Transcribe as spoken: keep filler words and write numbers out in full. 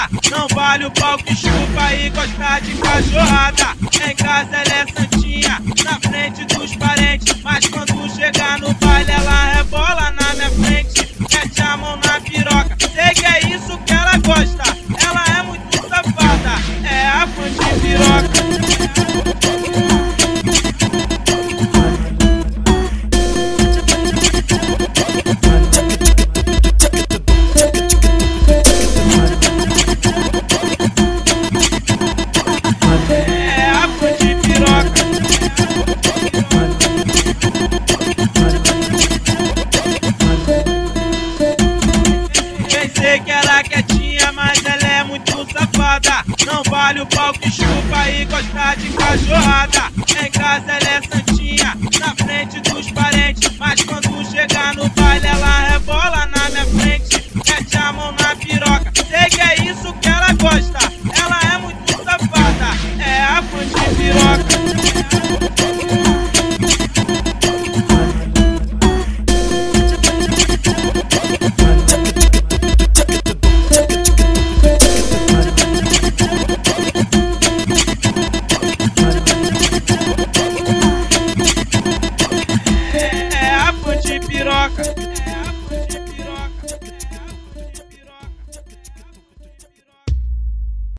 safada. Não vale o pau que chupa e gosta de cachorrada. Em casa ela é santinha, na frente dos parentes, mas quando chega no baile ela rebola na minha frente. Mete a mão na piroca, sei que é isso que ela gosta. Ela é muito safada, é a fã de piroca. Pensei que era quietinha, mas ela é muito safada. Não vale o pau que chupa e gosta de cachorrada. Em casa ela é santinha, na frente dos parentes, mas quando chega